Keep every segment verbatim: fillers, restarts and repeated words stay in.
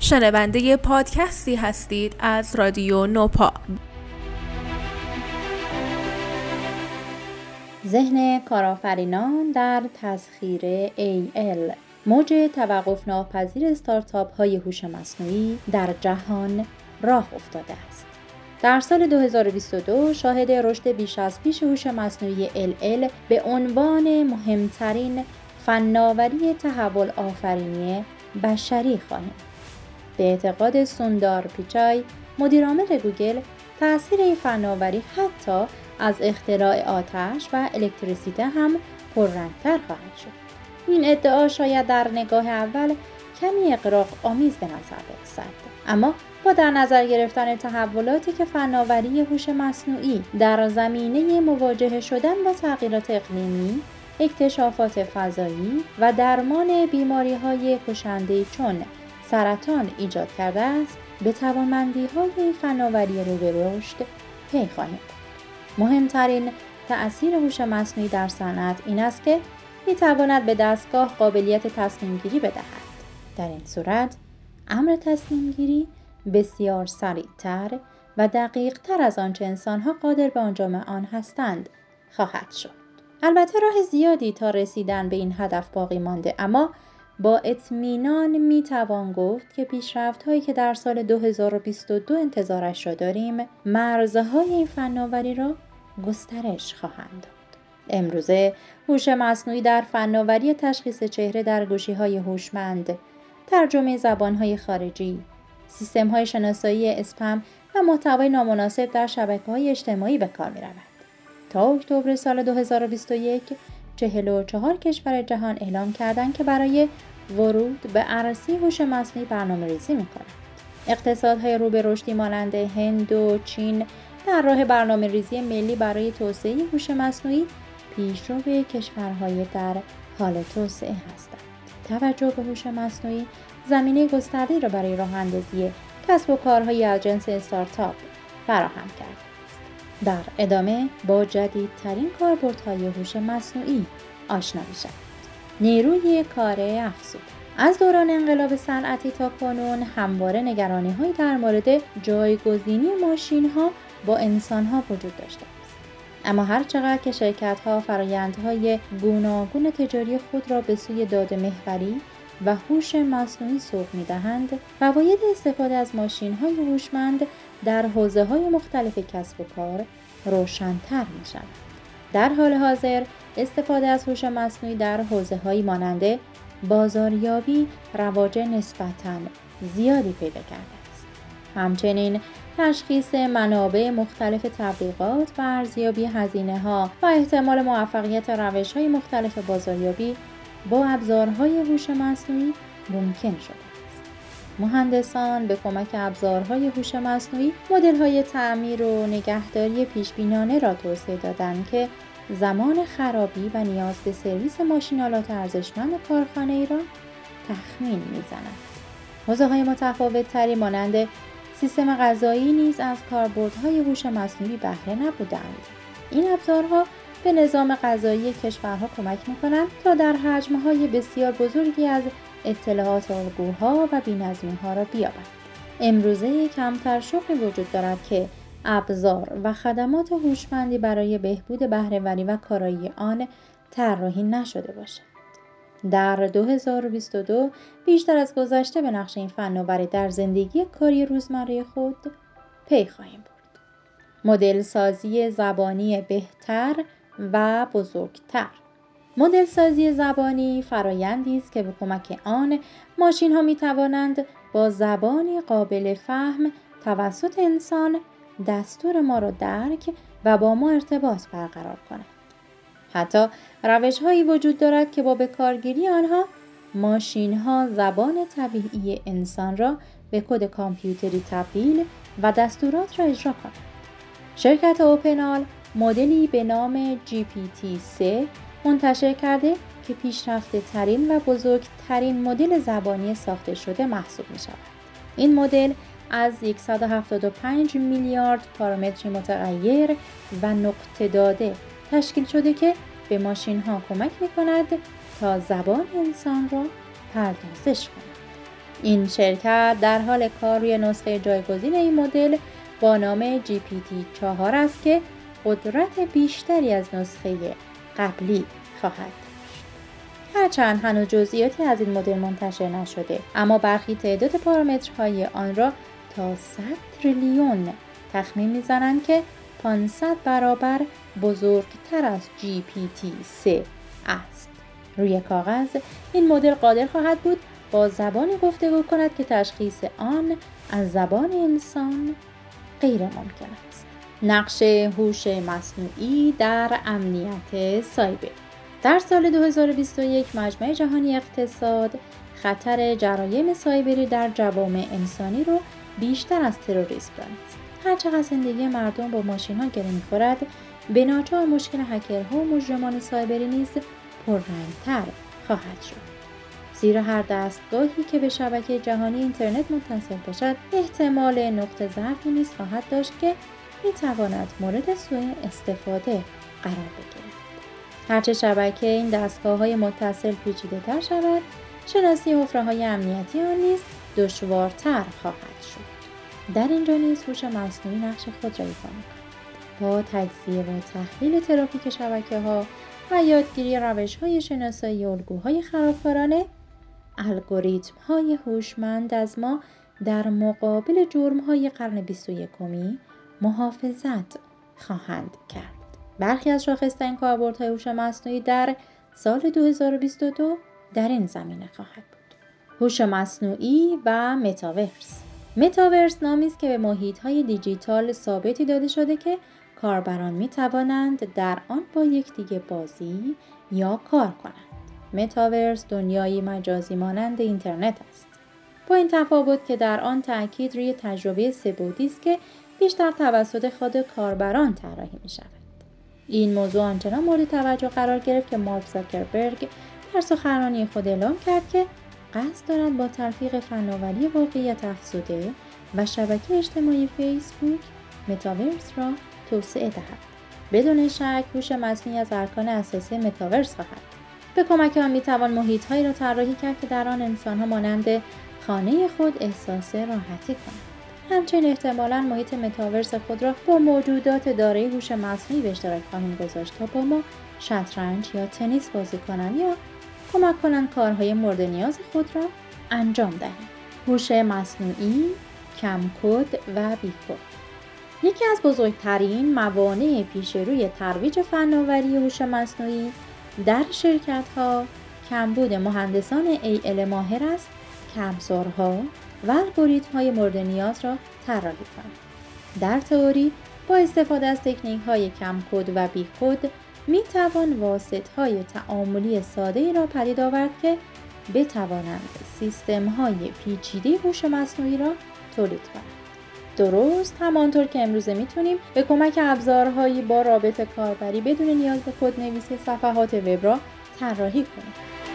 شنونده پادکستی هستید از رادیو نوپا. ذهن کارآفرینان در تسخیر ای ال، موج توقف ناپذیر استارتاپ های هوش مصنوعی در جهان راه افتاده است. در سال دو هزار و بیست و دو شاهد رشد بیش از پیش هوش مصنوعی ال ال به عنوان مهمترین فناوری تحول آفرینی بشری خواهیم. به اعتقاد سوندار پیچای، مدیرعامل گوگل، تأثیر این فناوری حتی از اختراع آتش و الکتریسیته هم پررنگ‌تر خواهد شد. این ادعا شاید در نگاه اول کمی اغراق آمیز به نظر برسد، اما با در نظر گرفتن تحولاتی که فناوری هوش مصنوعی در زمینه مواجه شدن با تغییرات اقلیمی، اکتشافات فضایی و درمان بیماری‌های کشنده چون سرطان ایجاد کرده است، به توانمندی‌های این فناوری رو به رشد پی خواهیم برد. مهمترین تأثیر هوش مصنوعی در صنعت این است که می‌تواند به دستگاه قابلیت تصمیم‌گیری بدهد. در این صورت امر تصمیم‌گیری بسیار سریع‌تر و دقیق‌تر از آنچه انسان‌ها قادر به انجام آن هستند خواهد شد. البته راه زیادی تا رسیدن به این هدف باقی مانده، اما با اطمینان میتوان گفت که پیشرفت‌هایی که در سال دو هزار و بیست و دو انتظارش را داریم، مرزهای این فناوری را گسترش خواهند داد. امروزه هوش مصنوعی در فناوری تشخیص چهره در گوشی‌های هوشمند، ترجمه زبان‌های خارجی، سیستم‌های شناسایی اسپم و محتوای نامناسب در شبکه‌های اجتماعی به کار می‌رود. تا اکتبر سال دو هزار و بیست و یک چهل و چهار کشور جهان اعلام کردند که برای ورود به عرصه هوش مصنوعی برنامه‌ریزی می‌کنند. اقتصادهای رو به رشدی مانند هند و چین در راه برنامه‌ریزی ملی برای توسعه هوش مصنوعی پیشرو کشورهای در حال توسعه هستند. توجه به هوش مصنوعی زمینه گسترده‌ای را برای راه‌اندازی کسب و کارهای از جنس استارتاپ فراهم کرده. در ادامه با جدیدترین کاربردهای هوش مصنوعی آشنا می‌شوید. نیروی کار افزوده. از دوران انقلاب صنعتی تا کنون همواره نگرانی‌هایی در مورد جایگزینی ماشین‌ها با انسان‌ها وجود داشته است. اما هر چقدر که شرکت‌ها فرآیندهای گوناگون تجاری خود را به سوی داده محوری و هوش مصنوعی سوق می‌دهند، فواید استفاده از ماشین‌های هوشمند در حوزه‌های مختلف کسب و کار روشن‌تر می‌شود. در حال حاضر استفاده از هوش مصنوعی در حوزه‌هایی مانند بازاریابی رواج نسبتاً زیادی پیدا کرده است. همچنین تشخیص منابع مختلف تبلیغات و ارزیابی هزینه‌ها و احتمال موفقیت روش‌های مختلف بازاریابی با ابزارهای هوش مصنوعی ممکن شده است. مهندسان به کمک ابزارهای هوش مصنوعی مدل‌های تعمیر و نگهداری پیشبینانه را توسعه دادند که زمان خرابی و نیاز به سرویس ماشین‌آلات ارزشمند کارخانه‌ای را تخمین می‌زنند. حوزه‌های متفاوت‌تری مانند سیستم قضایی نیز از کاربردهای هوش مصنوعی بهره نبودند. این ابزارها به نظام قضایی کشورها کمک می‌کنند تا در حجم‌های بسیار بزرگی از اطلاعات الگوها و بی‌نظمی‌ها را بیابند. امروزه کمتر شغلی وجود دارد که ابزار و خدمات هوشمندی برای بهبود بهره‌وری و کارایی آن طراحی نشده باشد. در دو هزار و بیست و دو بیشتر از گذشته به نقش این فناوری در زندگی کاری روزمره خود پی خواهیم برد. مدل سازی زبانی بهتر و بزرگتر. مدل سازی زبانی فرآیندی است که به کمک آن ماشین‌ها می‌توانند با زبانی قابل فهم توسط انسان دستور ما را درک و با ما ارتباط برقرار کنند. حتی روش‌هایی وجود دارد که با بکارگیری آنها ماشین‌ها زبان طبیعی انسان را به کد کامپیوتری تبدیل و دستورات را اجرا کنند. شرکت اوپنال مدلی به نام جی پی تی سه منتشر کرده که پیشرفته ترین و بزرگترین مدل زبانی ساخته شده محسوب می شود. این مدل از صد و هفتاد و پنج میلیارد پارامتر متغیر و نقطه داده تشکیل شده که به ماشین ها کمک می کند تا زبان انسان را پردازش کند. این شرکت در حال کار روی نسخه جایگزین این مدل با نام جی پی تی چهار است که قدرت بیشتری از نسخه قبلی خواهد داشت. هرچند هنوز جزئیاتی از این مدل منتشر نشده، اما برخی تعداد پارامترهای آن را تا صد تریلیون تخمین می‌زنند که پانصد برابر بزرگتر از جی پی تی سه است. روی کاغذ این مدل قادر خواهد بود با زبانی گفتگو کند که تشخیص آن از زبان انسان غیر ممکن است. نقش هوش مصنوعی در امنیت سایبر. در سال دو هزار و بیست و یک مجمع جهانی اقتصاد خطر جرایم سایبری در جوامع انسانی رو بیشتر از تروریسم دانست. هرچقدر زندگی مردم با ماشین‌ها گره می‌خورد، به ناچار مشکل هکرها و مجرمان سایبری نیز پررنگ‌تر خواهد شد. زیرا هر دستگاهی که به شبکه جهانی اینترنت متصل باشد، احتمال نقطه ضعفی نیز خواهد داشت که می‌تواند مورد سوء استفاده قرار بگیرد. هرچه شبکه این دستگاه‌های متصل پیچیده‌تر شود، شناسی حفره‌های امنیتی آن نیز دشوارتر خواهد شد. در اینجا نیز هوش مصنوعی نقش خود را ایفا می‌کند. با تجزیه و تحلیل ترافیک شبکه‌ها و یادگیری روش‌های شناسایی الگوهای خرابکارانه، الگوریتم‌های هوشمند از ما در مقابل جرم‌های قرن بیست و یکم محافظت خواهند کرد. برخی از شاخص‌ترین کاربردهای هوش مصنوعی در سال دو هزار و بیست و دو در این زمینه خواهد بود. هوش مصنوعی و متاورس. متاورس نامی است که به محیط‌های دیجیتال ثابتی داده شده که کاربران می‌توانند در آن با یکدیگر بازی یا کار کنند. متاورس دنیایی مجازی مانند اینترنت است. با این تفاوت که در آن تأکید روی تجربه سه‌بعدی است که بیشتر توسط خود کاربران طراحی می‌شود. این موضوع آنچنان مورد توجه قرار گرفت که مارک زاکربرگ در سخنرانی خود اعلام کرد که قصد دارد با تلفیق فناوری واقعیت افزوده و شبکه اجتماعی فیسبوک متاورس را توسعه دهد. بدون شک هوش مصنوعی از ارکان اساسی متاورس خواهد. به کمک آن میتوان محیط‌هایی را طراحی کرد که در آن انسان‌ها مانند خانه خود احساس راحتی کنند. همچنین احتمالاً محیط متاورس خود را با موجودات دارای هوش مصنوعی به اشتراک خواهیم گذاشت تا با ما شطرنج یا تنیس بازی کنند یا کمک کنند کارهای مورد نیاز خود را انجام دهیم. هوش مصنوعی، کم کد و بی کد. یکی از بزرگترین موانع پیش روی ترویج فناوری هوش مصنوعی در شرکت‌ها کمبود مهندسان ای ال ماهر است که ابزارها و الگوریتم‌های مورد نیاز را طراحی کنند. در تئوری با استفاده از تکنیک‌های کم کد و بی کد می‌توان واسطه‌های تعاملی ساده‌ای را پدید آورد که بتوانند سیستم‌های پیچیده هوش مصنوعی را تولید کنند. درست همانطور که امروزه میتونیم به کمک ابزارهایی با رابط کاربری بدون نیاز به کدنویسی صفحات وب را طراحی کنیم.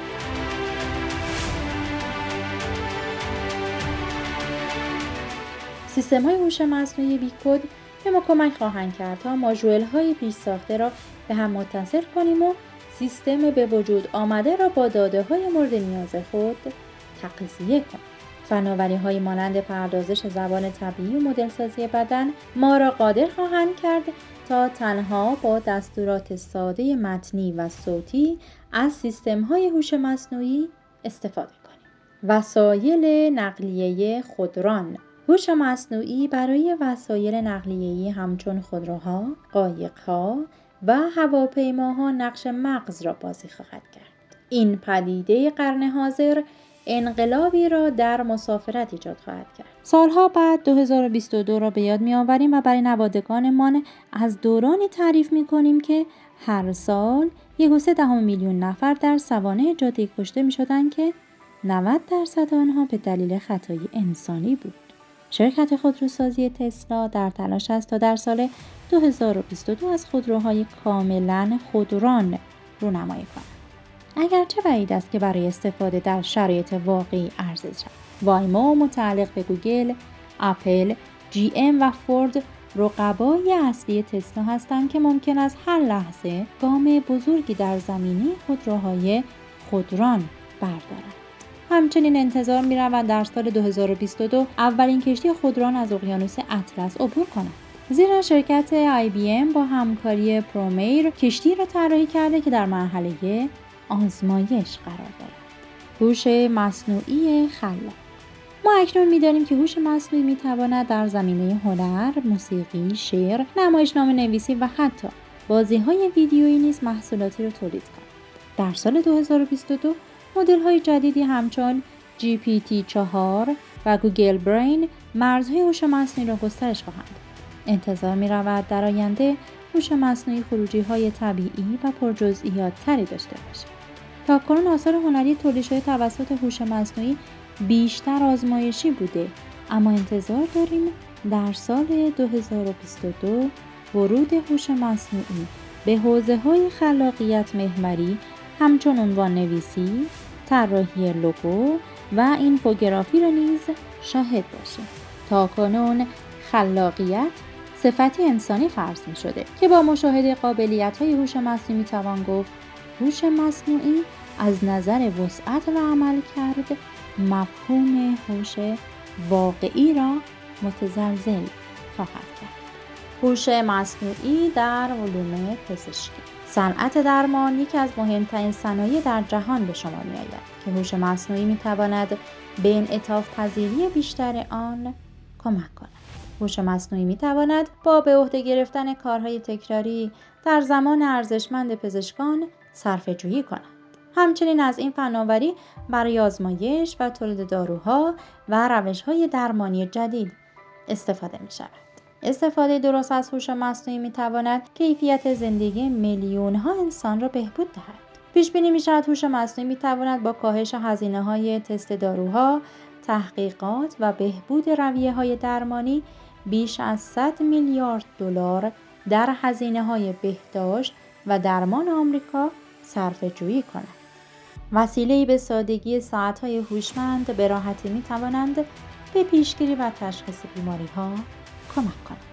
سیستم‌های هوش مصنوعی بی کد به ما کمک خواهند کرد تا ماژول‌های پیش ساخته را به هم متصل کنیم و سیستم به وجود آمده را با داده‌های مورد نیاز خود تغذیه کنیم. فناوری‌های مانند پردازش زبان طبیعی و مدل‌سازی بدن ما را قادر خواهند کرد تا تنها با دستورات ساده متنی و صوتی از سیستم‌های هوش مصنوعی استفاده کنیم. وسایل نقلیه خودران. هوش مصنوعی برای وسایل نقلیه‌ای همچون خودروها، قایق‌ها و هواپیماها نقش مغز را بازی خواهد کرد. این پدیده قرن حاضر انقلابی را در مسافرت ایجاد خواهد کرد. سالها بعد دو هزار و بیست و دو را به یاد می‌آوریم و برای نوادگانمان از دورانی تعریف می‌کنیم که هر سال یک و سه دهم میلیون نفر در سوانح جاده کشته می‌شدند که نود درصد آنها به دلیل خطای انسانی بود. شرکت خودروسازی تسلا در تلاش است تا در سال دو هزار و بیست و دو از خودروهای کاملاً خودران رونمایی کند. اگرچه بعید است که برای استفاده در شرایط واقعی عرضه شود. وایمو متعلق به گوگل، اپل، جی ام و فورد رقبای اصلی تسلا هستند که ممکن است هر لحظه گام بزرگی در زمینه خودروهای خودران بردارند. همچنین انتظار می‌رود در سال دو هزار و بیست و دو اولین کشتی خودران از اقیانوس اطلس عبور کند. زیرا شرکت آی بی ام با همکاری پرومیر کشتی را طراحی کرده که در مرحله آزمایش قرار دارد. هوش مصنوعی خلاق. ما اکنون می‌دانیم که هوش مصنوعی می‌تواند در زمینه هنر، موسیقی، شعر، نمایشنامه نویسی و حتی بازی‌های ویدیویی نیز محصولاتی را تولید کند. در سال دو هزار و بیست و دو مدل‌های جدیدی همچون جی پی تی چهار و گوگل برین مرزهای هوش مصنوعی را گسترش خواهند داد. انتظار می‌رود در آینده هوش مصنوعی خروجی‌های طبیعی و پرجزئیات تری داشته باشد. تاکنون آثار هنری تولید شده توسط هوش مصنوعی بیشتر آزمایشی بوده، اما انتظار داریم در سال دو هزار و بیست و دو ورود هوش مصنوعی به حوزه‌های خلاقیت محوری همچون عنوان نویسی، طراحی لوگو و اینفوگرافی را نیز شاهد باشیم. تاکنون خلاقیت صفتی انسانی فرض می شده که با مشاهده قابلیت‌های هوش مصنوعی می توان گفت هوش مصنوعی از نظر وسعت و عملکرد مفهوم هوش واقعی را متزلزل خواهد کرد. هوش مصنوعی در علوم پزشکی. صنعت درمان یکی از مهمترین صنایع در جهان به شمار می آید که هوش مصنوعی می تواند به انعطاف پذیری بیشتر آن کمک کند. هوش مصنوعی می تواند با به عهده گرفتن کارهای تکراری در زمان ارزشمند پزشکان صرفه جویی کند. همچنین از این فناوری برای آزمایش و تولید داروها و روش‌های درمانی جدید استفاده می شود. استفاده درست از هوش مصنوعی می تواند کیفیت زندگی میلیون‌ها انسان را بهبود دهد. پیش بینی می شود هوش مصنوعی می تواند با کاهش هزینه‌های تست داروها، تحقیقات و بهبود رویه‌های درمانی بیش از صد میلیارد دلار در هزینه‌های بهداشت و درمان آمریکا صرفه جویی کند. وسیله‌ای به سادگی ساعت‌های هوشمند به راحتی می‌توانند به پیشگیری و تشخیص بیماری‌ها کمک کنند.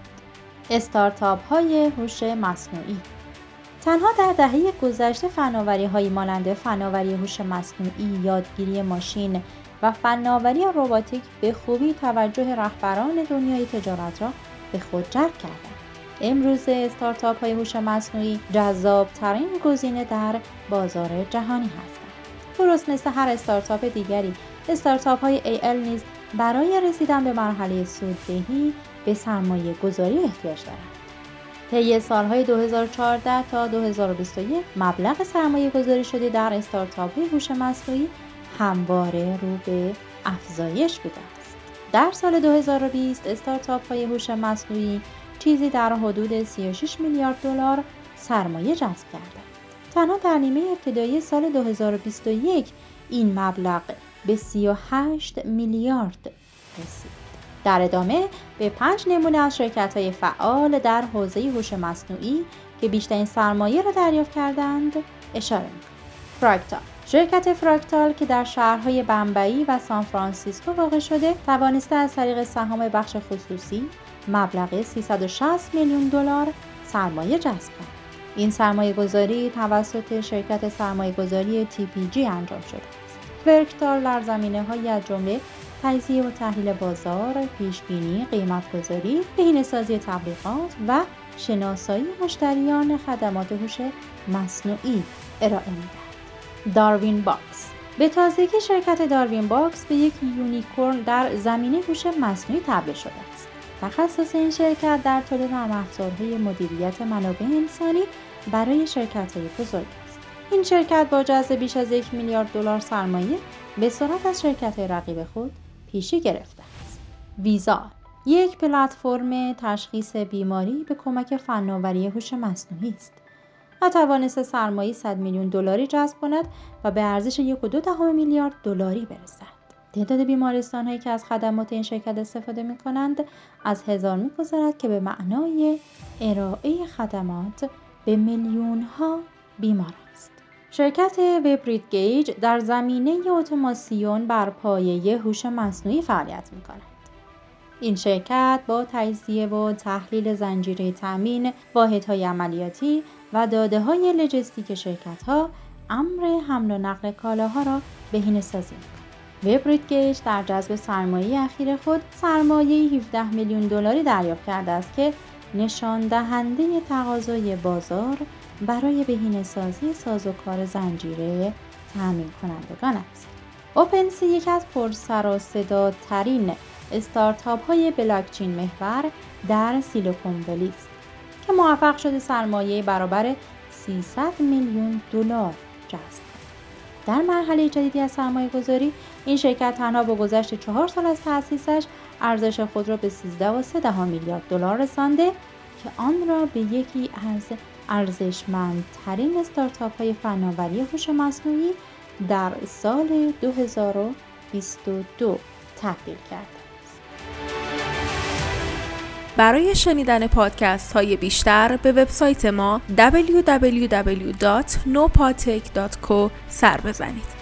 استارتاپ‌های هوش مصنوعی. تنها در دهه گذشته فناوری‌هایی مانند فناوری هوش مصنوعی، یادگیری ماشین و فناوری رباتیک به خوبی توجه رهبران دنیای تجارت را به خود جلب کردند. امروزه استارتاپ‌های هوش مصنوعی جذاب‌ترین گزینه در بازار جهانی هستند. درست مثل هر استارتاپ دیگری، استارتاپ‌های ای ال نیز برای رسیدن به مرحله سوددهی به سرمایه گذاری احتیاج دارند. طی سال‌های دو هزار و چهارده تا دو هزار و بیست و یک مبلغ سرمایه گذاری شده در استارتاپ‌های هوش مصنوعی همواره رو به افزایش بوده است. در سال دو هزار و بیست استارتاپ‌های هوش مصنوعی چیزی در حدود سی و شش میلیارد دلار سرمایه جذب کردند. تنها در نیمه ابتدایی سال دو هزار و بیست و یک این مبلغ به سی و هشت میلیارد رسید. در ادامه به پنج نمونه از شرکت‌های فعال در حوزه هوش مصنوعی که بیشترین سرمایه را دریافت کردند اشاره می‌کنیم. فراکتال. شرکت فراکتال که در شهرهای بمبئی و سان فرانسیسکو واقع شده، توانسته از طریق سهام بخش خصوصی مبلغ سیصد و شصت میلیون دلار سرمایه جذب کرد. این سرمایه گذاری توسط شرکت سرمایه گذاری تی پی جی انجام شده است. فراکتال در زمینه‌هایی از جمله تجزیه و تحلیل بازار، پیشبینی، قیمت‌گذاری، بهینه‌سازی تبلیغات و شناسایی مشتریان خدمات هوش مصنوعی ارائه می‌دهد. داروین باکس. به تازگی شرکت داروین باکس به یک یونیکورن در زمینه هوش مصنوعی تبدیل شده است. تخصص این شرکت در تولید نرم افزارهای مدیریت منابع انسانی برای شرکت‌های بزرگ است. این شرکت با جذب بیش از یک میلیارد دلار سرمایه به سرعت از شرکت‌های رقیب خود پیشی گرفته است. ویزا یک پلتفرم تشخیص بیماری به کمک فناوری هوش مصنوعی است و توانسته سرمایه صد میلیون دلاری جذب کند و به ارزش یک و دو دهم میلیارد دلاری برسد. تعداد بیمارستان‌هایی که از خدمات این شرکت استفاده می‌کنند از هزار می‌گذرد که به معنای ارائه خدمات به میلیون‌ها بیمار است. شرکت وبریت گیج در زمینه اتوماسیون بر پایه هوش مصنوعی فعالیت می‌کند. این شرکت با تجزیه و تحلیل زنجیره تامین، واحدهای عملیاتی و داده‌های لوجستیک شرکت‌ها امر حمل و نقل کالاها را بهینه‌سازی می‌کند. وبریت گیج در جذب سرمایه اخیر خود سرمایه هفده میلیون دلاری دریافت کرده است که نشان دهنده تقاضای بازار برای بهینه‌سازی سازوکار زنجیره تامین کنندگان است. اوپنسی یکی از پرسر و صداترین استارتاپ های بلاکچین محور در سیلیکون ولی است که موفق شده سرمایه برابر سیصد میلیون دلار جذب کند. در مرحله جدیدی از سرمایه گذاری این شرکت تنها با گذشت چهار سال از تأسیسش ارزش خود را به سیزده و سه دهم میلیارد دلار رسانده که آن را به یکی از ارزشمندترین استارتاپ های فناوری هوش مصنوعی در سال دو هزار و بیست و دو تبدیل کرده است. برای شنیدن پادکست های بیشتر به وبسایت ما دبلیو دبلیو دبلیو دات نوپاتک دات کو سر بزنید.